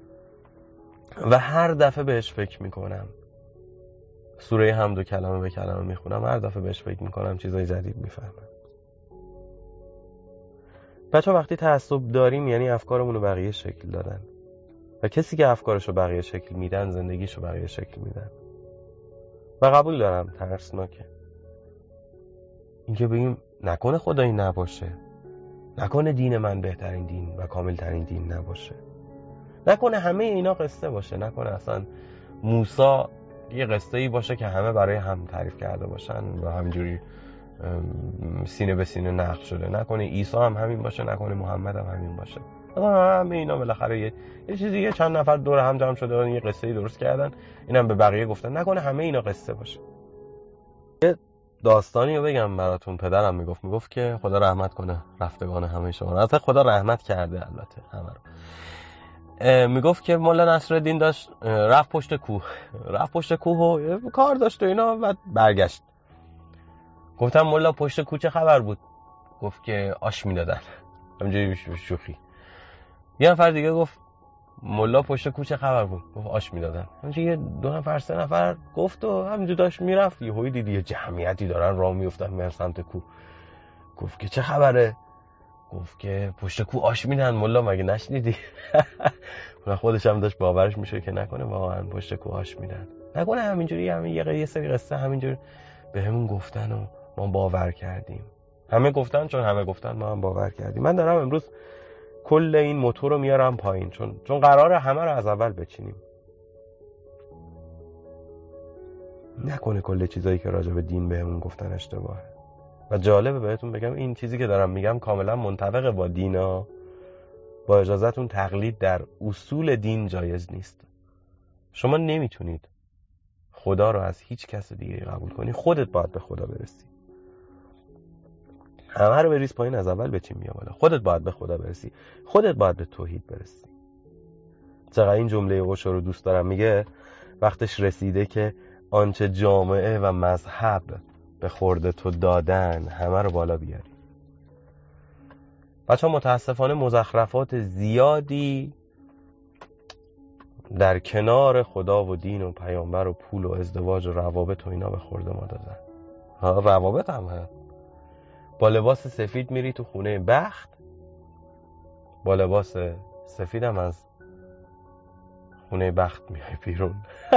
و هر دفعه بهش فکر میکنم. سوره حمد کلمه به کلمه میخونم، هر دفعه بهش فکر میکنم چیزای جدید میفهمم. بچه وقتی تعصب داریم یعنی افکارمون رو بقیه شکل دادن و کسی که افکارشو بقیه شکل میدن زندگیشو بقیه شکل میدن. و قبول دارم ترسناکه اینکه بگیم نکنه خدایی نباشه، نکنه دین من بهترین دین و کاملترین دین نباشه، نکنه همه اینا قصه باشه، نکنه اصلا موسی یه قصه‌ای باشه که همه برای هم تعریف کرده باشن و همینجوری سینه به سینه نقل شده، نکنه عیسی هم همین باشه، نکنه محمد هم همین باشه. همه اینا بالاخره یه چیزی، یه چند نفر دور هم جمع شده و یه قصه‌ای درست کردن، اینم به بقیه گفتن، نکنه همه اینا قصه باشه. یه داستانی رو بگم براتون. پدرم میگفت که خدا رحمت کنه رفتگان همه شما. البته خدا رحمت کرده البته همه رو. میگفت که مولا نصرالدین داشت رفت پشت کوه و کار داشت و اینا و برگشت. گفتم مولا پشت کوه چه خبر بود؟ گفت که آش میدادن. همینجوری شوخی. یه نفر دیگه گفت مولا پشت کوه چه خبر بود؟ گفت آش میدادن. همینجوری 2 نفر 3 نفر گفت و همینجوری داشت میرفت، یهویی دید یه جمعیتی دارن راه میافتن میرن سمت کوه. گفت که چه خبره؟ گفت که پشت کو آش میدن ملا، مگه نشنیدی؟ اون خودش هم داشت باورش میشه که نکنه واقعا پشت کو آش میدن، نکنه همینجوری همین یه سری قصه همینجوری بهمون گفتن و ما باور کردیم. همه گفتن، چون همه گفتن ما هم باور کردیم. من دارم امروز کل این موتور رو میارم پایین، چون قراره همه رو از اول بچینیم. نکنه کل چیزایی که راجع به دین بهمون گفتن اشتباهه. و جالبه بهتون بگم این چیزی که دارم میگم کاملا منطبق با دینا. با اجازهتون تقلید در اصول دین جایز نیست. شما نمیتونید خدا رو از هیچ کس دیگه قبول کنی، خودت باید به خدا برسی. همه رو بریز پایین از اول بچین بیا بالا. خودت باید به خدا برسی، خودت باید به توحید برسی. چقدر این جمله اوشو رو دوست دارم. میگه وقتش رسیده که آنچه جامعه و مذهب به خورد تو دادن همه رو بالا بیاری. بچه‌ها متاسفانه مزخرفات زیادی در کنار خدا و دین و پیامبر و پول و ازدواج و روابط و اینا به خورد ما دادن. روابط هم هست. با لباس سفید میری تو خونه بخت، با لباس سفید هم از خونه بخت میای بیرون.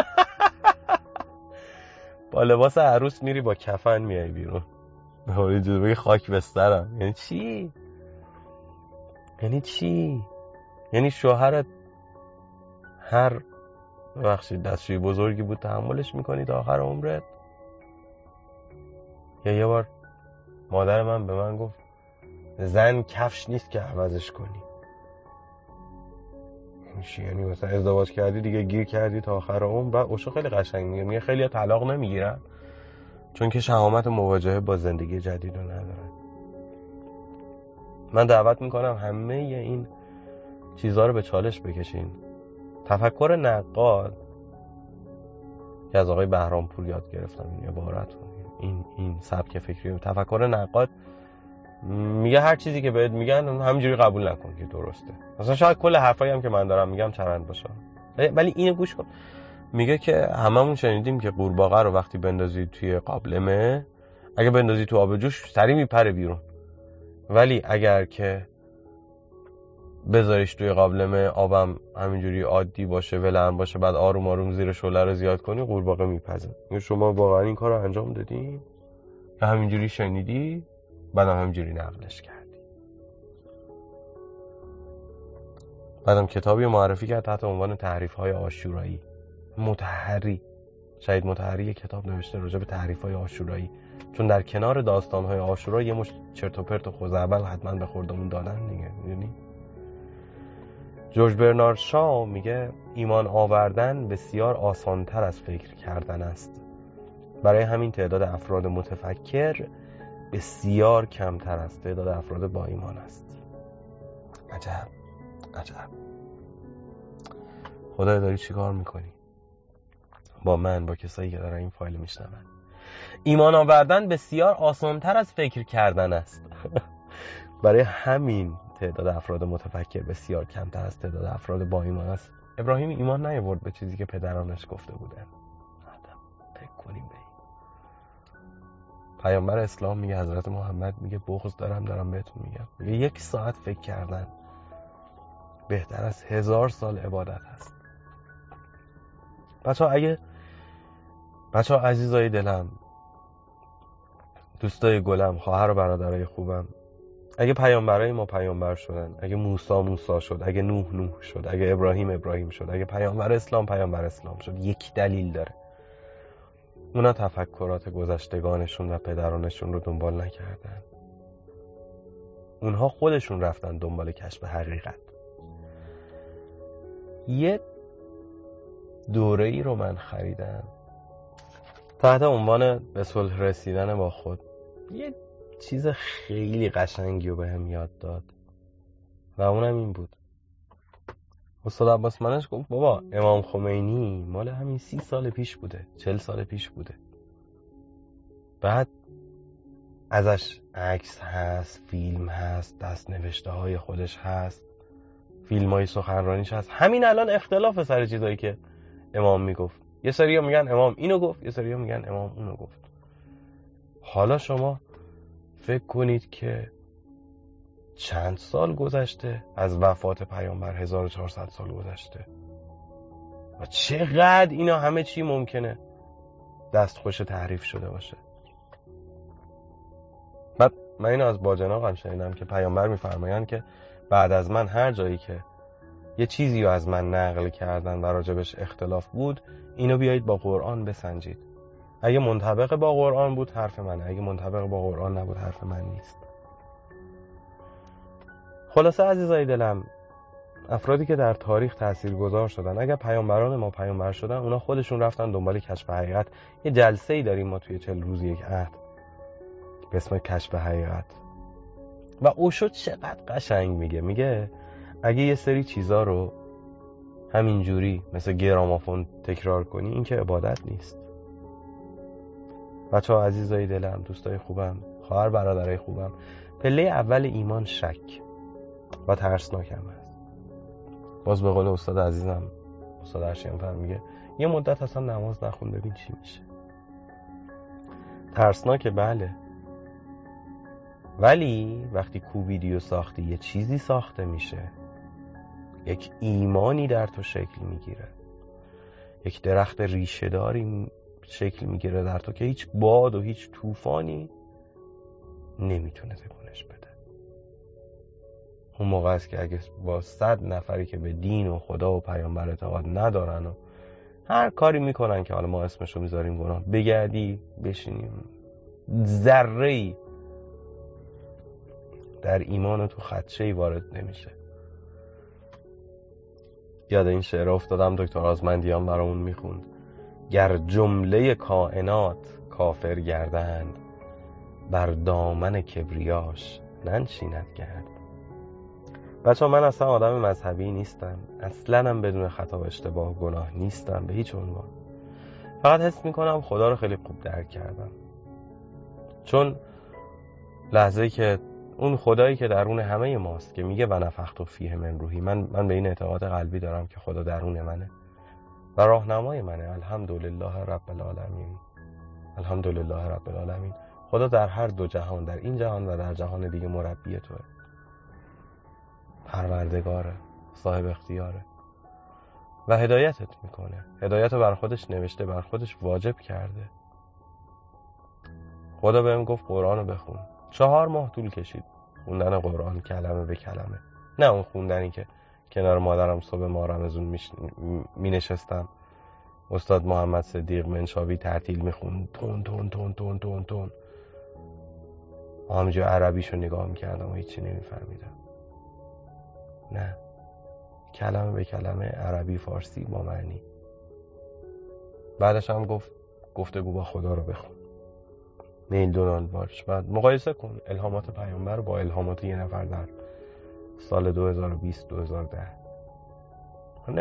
با لباس عروس میری با کفن میای بیرون. اینجوری بگی خاک بسترم. یعنی چی؟ یعنی چی؟ یعنی شوهرت هر ببخشید دستشویی بزرگی بود تحملش میکنی تا آخر عمرت؟ یا یه بار مادر من به من گفت زن کفش نیست که عوضش کنی. یعنی مثلا ازدواج کردی دیگه گیر کردی تا آخر عمر. و اوشو خیلی قشنگ میگه خیلی طلاق نمیگیرن چون که شهامت مواجهه با زندگی جدید رو ندارن. من دعوت میکنم همه این چیزها رو به چالش بکشین. تفکر نقاد که از آقای بهرامپور یاد گرفتم این عبارت این سبک فکری. تفکر نقاد میگه هر چیزی که بهت میگن همینجوری قبول نکن که درسته. مثلا شاید کل حرفایی هم که من دارم میگم چرند باشه، ولی اینو گوش کن. میگه که هممون شنیدیم که قورباغه رو وقتی بندازی توی قابلمه، اگه بندازی تو آب جوش سریع میپره بیرون، ولی اگر که بذاریش توی قابلمه آبم همینجوری عادی باشه ولرم باشه، بعد آروم آروم زیر شعله رو زیاد کنی، قورباغه میپزه. شما واقعا این کار رو انجام دادین یا همینجوری شنیدی بعدم همینجوری نقلش کردی؟ بعدم کتابی معرفی کرد تحت عنوان تعریف‌های عاشورایی. شهید مطهری کتاب نوشته راجع به تعریف‌های عاشورایی، چون در کنار داستان‌های عاشورا یه مش چرت و پرت و خزعبل حتما به خوردمون دادن دیگه. میدونی جورج برنارد شاو میگه ایمان آوردن بسیار آسان‌تر از فکر کردن است. برای همین تعداد افراد متفکر بسیار کمتر از تعداد افراد با ایمان است. عجب. خدای داری چی کار میکنی با من، با کسایی که دارن این فایل میشنون؟ ایمان آوردن بسیار آسان‌تر از فکر کردن است. برای همین تعداد افراد متفکر بسیار کمتر از تعداد افراد با ایمان است. ابراهیم ایمان نیاورد به چیزی که پدرانش گفته بودن. فکر کنیم به این. پیامبر اسلام میگه، حضرت محمد میگه بغض دارم بهتون میگه 1 ساعت فکر کردن بهتر از 1000 سال عبادت هست. بچه ها عزیزای دلم، دوستای گلم، خواهر و برادرای خوبم، اگه پیامبرای ما پیامبر شدن، اگه موسی شد، اگه نوح شد، اگه ابراهیم شد، اگه پیامبر اسلام شد، یک دلیل داره. اونا تفکرات گذشتگانشون و پدرانشون رو دنبال نکردن. اونها خودشون رفتن دنبال کشف حقیقت. یه دوره‌ای رو من خریدم تحت عنوان به صلح رسیدن با خود. یه چیز خیلی قشنگی رو بهم یاد داد و اونم این بود. استاد عباس منش گفت بابا امام خمینی مال همین 30 سال پیش بوده، 40 سال پیش بوده. بعد ازش عکس هست، فیلم هست، دست نوشته های خودش هست، فیلم های سخنرانیش هست. همین الان اختلاف سر چیزایی که امام میگفت. یه سری‌ها میگن امام اینو گفت، یه سری‌ها میگن امام اونو گفت. حالا شما فکر کنید که چند سال گذشته از وفات پیامبر؟ 1400 سال گذشته. و چقدر اینا همه چی ممکنه دستخوش تحریف شده باشه. بعد من اینو از باجناقم شنیدم که پیامبر میفرمایند که بعد از من هر جایی که یه چیزی رو از من نقل کردن و راجبش اختلاف بود، اینو بیایید با قرآن بسنجید. اگه منطبق با قرآن بود حرف منه، اگه منطبق با قرآن نبود حرف من نیست. خلاصه عزیزای دلم، افرادی که در تاریخ تاثیرگذار شدن، اگر پیامبران ما پیامبر شدن، اونا خودشون رفتن دنبال کشف حقیقت. یه جلسه‌ای داریم ما توی 40 روز یک عهد به اسم کشف حقیقت. و اوشو چقدر قشنگ میگه اگه یه سری چیزا رو همینجوری مثل گرامافون تکرار کنی، این که عبادت نیست. بچه‌ها عزیزای دلم، دوستای خوبم، خواهر برادرای خوبم، پله اول ایمان شک و ترسناک هم هست. باز به قول استاد عزیزم استاد ارشیانفر میگه یه مدت اصلا نماز نخون ببین چی میشه. ترسناکه بله، ولی وقتی کوبیدی و ساختی یه چیزی ساخته میشه، یک ایمانی در تو شکل میگیره، یک درخت ریشه‌داری شکل میگیره در تو که هیچ باد و هیچ طوفانی نمیتونه تکونش بده. اون موقع است که اگه با 100 نفری که به دین و خدا و پیامبر اعتقاد ندارن و هر کاری میکنن که حالا ما اسمشو میذاریم گناه، بگردی بشینیم، ذره‌ای در ایمان تو خدشه‌ای وارد نمیشه. یاد این شعر افتادم، دکتر آزمندیان برامون میخوند: گر جمله کائنات کافر گردند، بر دامن کبریاش ننشیند گرد. بچه من اصلا آدم مذهبی نیستم، اصلا هم بدون خطا و اشتباه و گناه نیستم به هیچ عنوان. فقط حس میکنم خدا رو خیلی خوب درک کردم، چون لحظه‌ای که اون خدایی که درون همه ماست که میگه و نفخت فیه من روحی، من به این اعتقاد قلبی دارم که خدا درون منه و راهنمای منه. الحمدلله رب العالمین، الحمدلله رب العالمین. خدا در هر دو جهان، در این جهان و در جهان دیگه مربی توه، پروردگاره، صاحب اختیاره و هدایتت میکنه. هدایت رو بر خودش نوشته، بر خودش واجب کرده. خدا بهم گفت قرآن رو بخون. 4 ماه طول کشید خوندن قرآن کلمه به کلمه، نه اون خوندنی که کنار مادرم صبح ما رمضون می نشستم استاد محمد صدیق منشاوی ترتیل میخوند تون تون تون تون تون تون، همینجا عربیشو نگاه میکردم و هیچی نمیفهمیدم. نه، کلمه به کلمه، عربی فارسی با معنی. بعدش هم گفتگو با خدا رو بخون، میل دونان باش، بعد مقایسه کن الهامات پیامبر با الهامات یه نفر در سال 2020 2010. من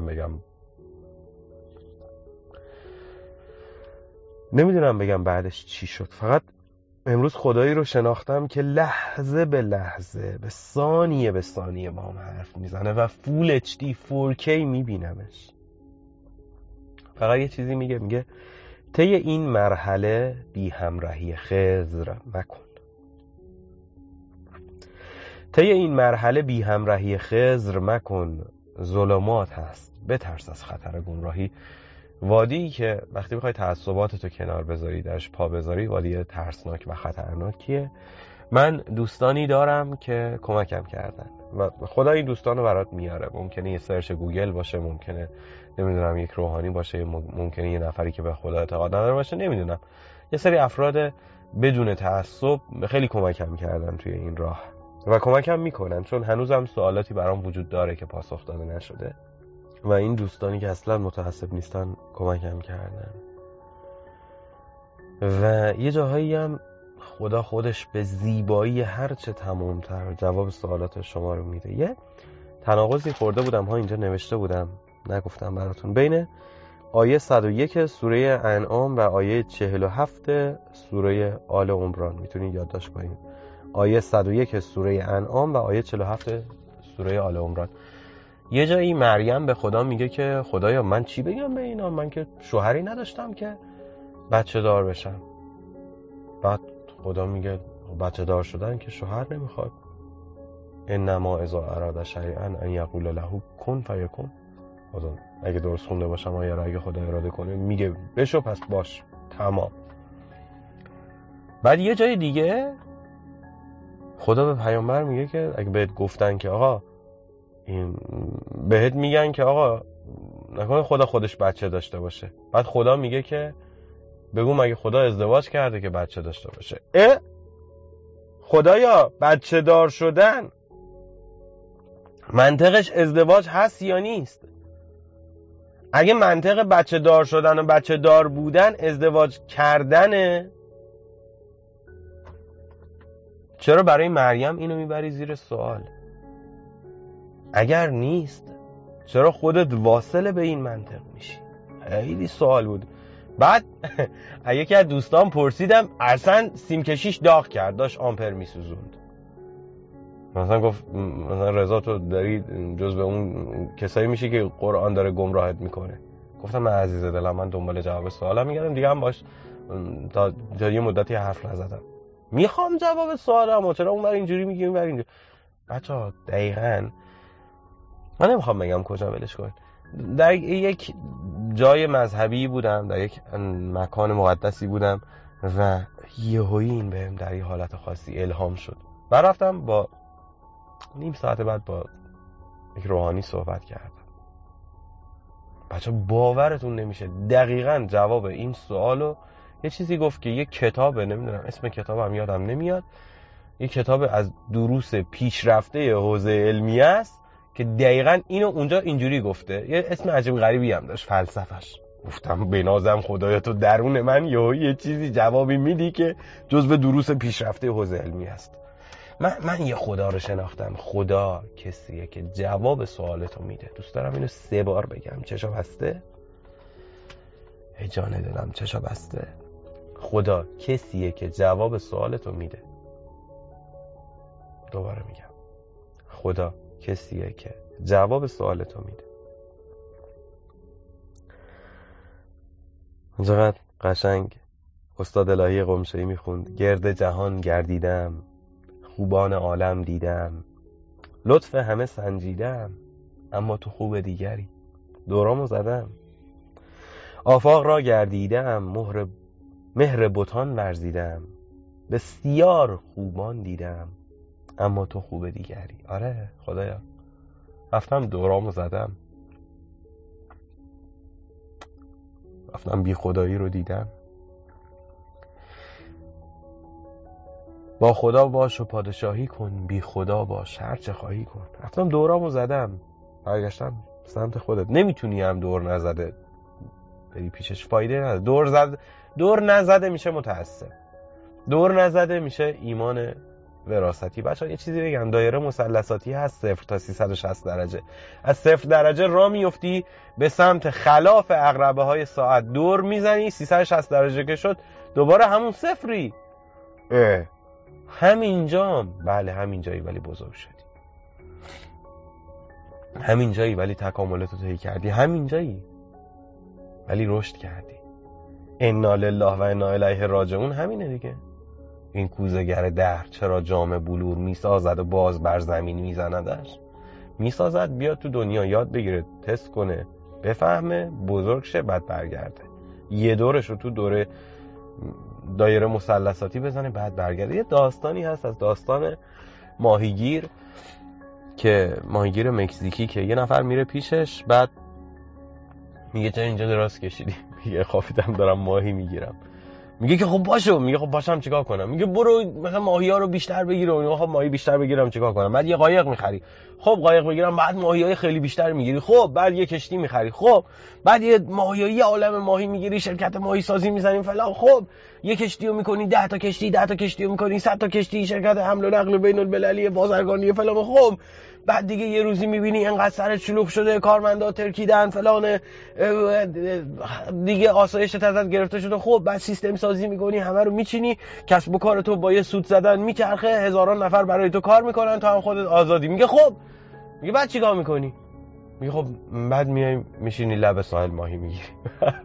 نمیدونم بگم بعدش چی شد. فقط امروز خدایی رو شناختم که لحظه به لحظه، به ثانیه به ثانیه با هم حرف میزنه و فول HD 4K میبینمش. فقط یه چیزی میگه طی این مرحله بی همراهی خضر مکن. طی این مرحله بی همراهی خضر مکن، ظلمات هست، بترس از خطر گمراهی. وادی که وقتی بخوای تعصباتتو کنار بذاری، درش پا بذاری، وادی ترسناک و خطرناکیه. من دوستانی دارم که کمکم کردن و خدا این دوستانو برات میاره. ممکنه یه سرچ گوگل باشه، ممکنه نمیدونم یک روحانی باشه، ممکنه یه نفری که به خدا اعتقاد نداره باشه، نمیدونم. یه سری افراد بدون تعصب خیلی کمکم کردن توی این راه و کمکم میکنن، چون هنوزم سوالاتی برام وجود داره که پاسخ داده نشده و این دوستانی که اصلا متعصب نیستن کمکم کردن. و یه جاهایی هم خدا خودش به زیبایی هرچه تمام‌تر جواب سوالات شما رو میده. یه تناقضی خورده بودم ها، اینجا نوشته بودم نگفتم براتون، بین آیه 101 سوره انعام و آیه 47 سوره آل عمران. میتونید یادداشت کنید، آیه 101 سوره انعام و آیه 47 سوره آل عمران. یه جایی مریم به خدا میگه که خدایا من چی بگم به اینا، من که شوهری نداشتم که بچه دار بشم. بعد خدا میگه بچه دار شدن که شوهر نمیخواد، انما اذا اراد شیئا ان یقول له کن فیکون. اگه درست خونده باشم آیه، اگه خدا اراده کنه میگه بشو پس باش، تمام. بعد یه جای دیگه خدا به پیامبر میگه که اگه بهت گفتن که آقا این، بهت میگن که آقا نکنه خدا خودش بچه داشته باشه، بعد خدا میگه که بگو مگه خدا ازدواج کرده که بچه داشته باشه؟ خدایا بچه دار شدن منطقش ازدواج هست یا نیست؟ اگه منطق بچه دار شدن و بچه دار بودن ازدواج کردنه، چرا برای مریم اینو میبری زیر سوال؟ اگر نیست چرا خودت واصل به این منطق میشی؟ خیلی سوال بود. بعد یکی از دوستان پرسیدم اصلا سیمکشیش داغ کرد، داشت آمپر میسوزوند. مثلا گفت مثلا رضا تو داری جزو اون کسایی میشی که قرآن داره گمراهت میکنه. گفتم من عزیز دلم، من دنبال جواب سوالم میگردم دیگه، هم باش تا یه مدتی حرف نزدم، میخوام جواب سوالم، چرا اونور اینجوری میگی اونور اینجوری؟ بچه‌ها دقیقاً من نمیخوام بگم کجا، ولش کن. در یک جای مذهبی بودم، در یک مکان مقدسی بودم و یهویی این بهم در یه حالت خاصی الهام شد و رفتم با نیم ساعت بعد با یک روحانی صحبت کردم. بچه باورتون نمیشه دقیقاً جواب این سوالو یه چیزی گفت که یه کتابه، نمیدونم اسم کتابم یادم نمیاد، یه کتاب از دروس پیشرفته حوزه علمی است که دقیقاً اینو اونجا اینجوری گفته. یه اسم عجیب غریبی هم داشت فلسفش. گفتم بنازم خدایا تو درون من یه چیزی جوابی میدی که جزو دروس پیشرفته حوزه علمی است. من یه خدا رو شناختم. خدا کسیه که جواب سوالتو میده. دوست دارم اینو 3 بار بگم. چشا بسته؟ ای جان دلم چشا بسته؟ خدا کسیه که جواب سوالتو میده. دوباره میگم، خدا کسیه که جواب سوالتو میده. چقدر قشنگ استاد الهی قمشه‌ای میخوند: گرد جهان گردیدم، خوبان عالم دیدم، لطف همه سنجیدم، اما تو خوب دیگری. دورامو زدم، آفاق را گردیدم، مهر بتان ورزیدم، بسیار خوبان دیدم، اما تو خوب دیگری. آره خدایا، رفتم دورامو زدم، رفتم بی خدایی رو دیدم. با خدا باش و پادشاهی کن، بی خدا باش هر چه خواهی کن. رفتم دورامو زدم، برگشتم سمت خودت. نمیتونی هم دور نزده بری پیشش، فایده نداره. دور نزده میشه متعصب، دور نزده میشه ایمان وراثتی. بچه‌ها یه چیزی بگم، دایره مثلثاتی هست 0 تا 360 درجه. از 0 درجه راه میفتی به سمت خلاف عقربه های ساعت، دور میزنی 360 درجه که شد دوباره همون صفری. همینجام، بله همینجایی ولی بزرگ شدی، همینجایی ولی تکاملتو طی کردی، همینجایی ولی رشد کردی. انا لله و انا الیه راجعون همینه دیگه. این کوزه‌گر دهر چرا جام بلور میسازد و باز بر زمین میزندش؟ میسازد بیاد تو دنیا یاد بگیره، تست کنه، بفهمه، بزرگ شه، بعد برگرده. یه دورش رو تو دوره دایره مثلثاتی بزنه، بعد برگرده. یه داستانی هست از داستان ماهیگیر، که ماهیگیر مکزیکی که یه نفر میره پیشش، بعد میگه چرا اینجا دراز کشیدی؟ میگه خوابیدم دارم ماهی میگیرم. میگه که خب باشو. میگه خب باشم چیکار کنم؟ میگه برو مثلا ماهی‌ها رو بیشتر بگیر. و خب ماهی بیشتر بگیرم چیکار کنم؟ بعد یه قایق میخری. خب قایق بگیرم، بعد ماهی‌های خیلی بیشتر میگیری. خب بعد یه کشتی میخری. خب بعد یه ماهی‌های عالم ماهی میگیری، شرکت ماهی سازی میزنیم فلان. خب یه کشتیو میکنی 10 تا کشتی، 10 تا کشتیو میکنی 100 تا کشتی، شرکت حمل و نقل بین المللی بازرگانی فلان. خب بعد دیگه یه روزی میبینی انقدر سرت شلوغ شده، کارمندا ترکیدن فلان، دیگه آسایشت ازت گرفته شده. خب بعد سیستم سازی میکنی، همه رو میچینی، کسب و کار تو با یه سود زدن میچرخه، هزاران نفر برای تو کار میکنن، تو هم خودت آزادی. میگه خب، میگه بعد چیکار میکنی؟ میگه خب بعد میای میشینی لب ساحل ماهی میگیری.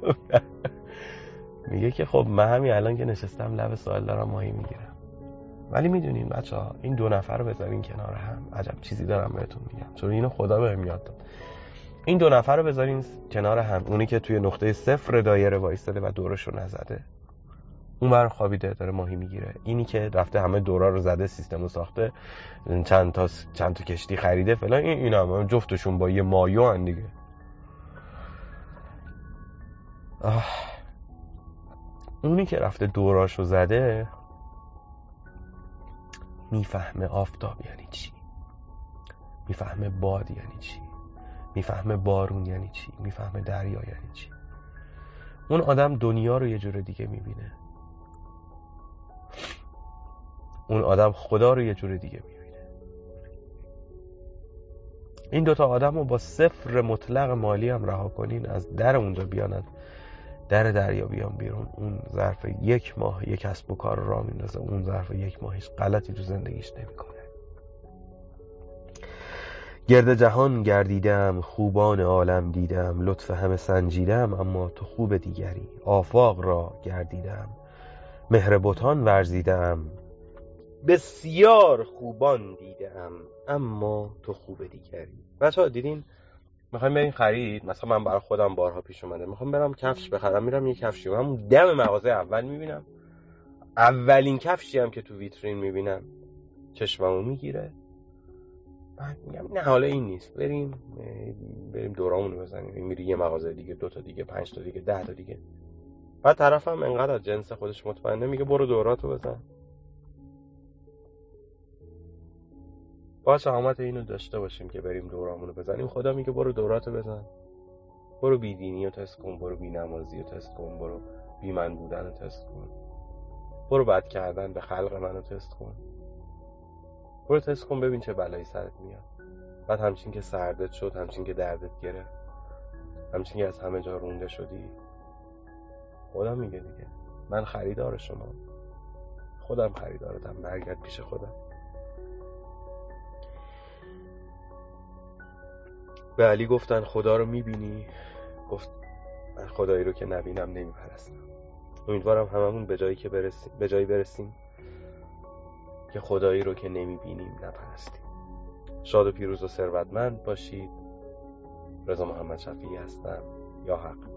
میگه که خب من همین الان که نشستم لب ساحل دارم ماهی میگیرم. ولی میدونین بچه‌ها این دو نفر رو بذارین کنار هم، عجب چیزی دارم بهتون میگم، چون اینو خدا بهم یاد داد. این دو نفر رو بذارین کنار هم، اونی که توی نقطه صفر دایره وایستاده و دورش رو نزده، اون بر خوابیده داره ماهی میگیره، اینی که رفته همه دورا رو زده، سیستم رو ساخته، چند تا کشتی خریده فلان، اینا جفتشون با یه مایو ان دیگه. اونی که رفته دوراش رو زده میفهمه آفتاب یعنی چی، میفهمه باد یعنی چی، میفهمه بارون یعنی چی، میفهمه دریا یعنی چی. اون آدم دنیا رو یه جور دیگه میبینه، اون آدم خدا رو یه جور دیگه میبینه. این دوتا آدم رو با صفر مطلق مالی هم رها کنین، از در اونجا بیانن در دریا بیان بیرون، اون ظرف 1 ماه یک کسب و کار را میندازه، اون ظرف 1 ماه هیچ غلطی تو زندگیش نمیکنه. گرد جهان گردیدم، خوبان عالم دیدم، لطف همه سنجیدم، اما تو خوب دیگری. آفاق را گردیدم، مهر بتان ورزیدم، بسیار خوبان دیدم، اما تو خوب دیگری. بچه‌ها دیدین میخوایم بریم خرید، مثلا من برای خودم بارها پیش اومده میخوام برم کفش بخرم، میرم یه کفشی رو همون دم مغازه اول میبینم، اولین کفشی هم که تو ویترین میبینم چشممو میگیره، بعد میگم نه حالا این نیست، بریم دورامونو بزنیم. میری یه مغازه دیگه، 2 تا دیگه، 5 تا دیگه، 10 تا دیگه، بعد طرفم انقدر از جنس خودش مطمئنه میگه برو دوراتو بزن. با شهامت اینو داشته باشیم که بریم دورامونو بزنیم. خدا میگه برو دوراتو بزن، برو بیدینی رو تست کن، برو بینمازی رو تست کن، برو بیمن بودن رو تست کن، برو بد کردن به خلق من رو تست کن، برو تست کن ببین چه بلایی سرت میاد. بعد همچین که سردت شد، همچین که دردت گرفت، همچین که از همه جا رونده شدی، خدا میگه دیگه من خریدار شما، خودم خریدارتم، برگرد پیش خودم. به علی گفتن خدا رو میبینی؟ گفت من خدایی رو که نبینم نمیپرستم. امیدوارم هممون به جایی برسیم که خدایی رو که نمیبینیم نپرستیم. شاد و پیروز و ثروتمند باشید. رضا محمد شفیعی هستم. یا حق.